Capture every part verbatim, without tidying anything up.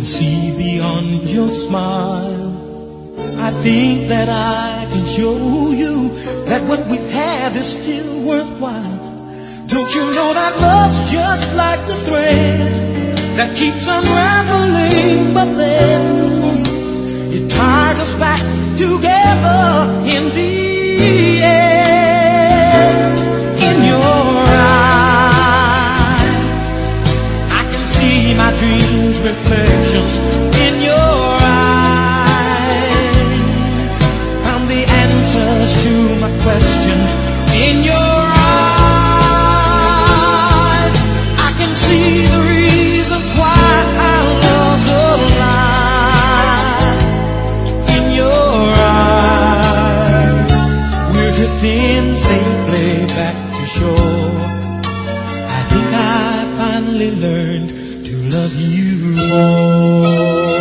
can see beyond your smile. I think that I can show you that what we have is still worthwhile. Don't you know that love's just like the thread that keeps unraveling, but then it ties us back together in the end. In your eyes, I can see my dreams' reflections. In your eyes, found the answers to my questions. In your eyes, I can see the reasons why our love's alive. In your eyes, we're drifting safely back to shore. I think I finally learned to love you more.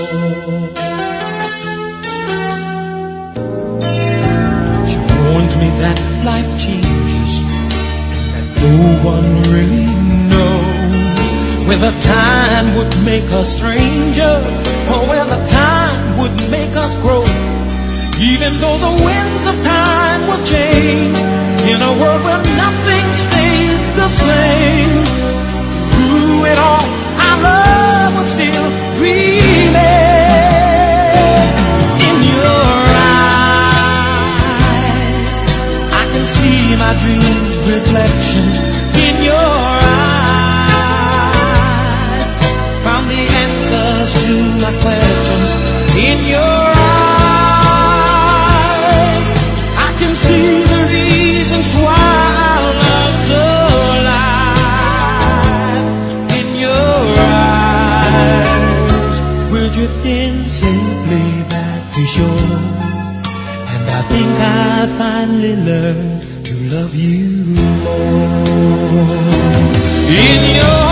She warned me that life changes, that no one really knows whether time would make us strangers or whether time would make us grow. Even though the winds of time will change, in a world where nothing stays the same, through it all, our love will still remain. In your eyes, I can see my dreams' reflections. In your eyes, found the answers to my questions. In your eyes, I can see the reasons why our love's alive. In your eyes, we're drifting safely back to shore, and I think I finally learned to love you more. In your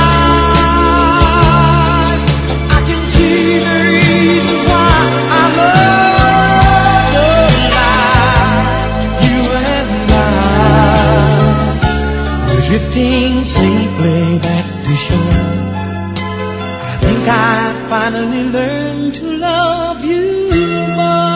eyes, I can see the reasons why our love's alive. You and I, we're drifting safely back to shore. I think I finally learned to love you more.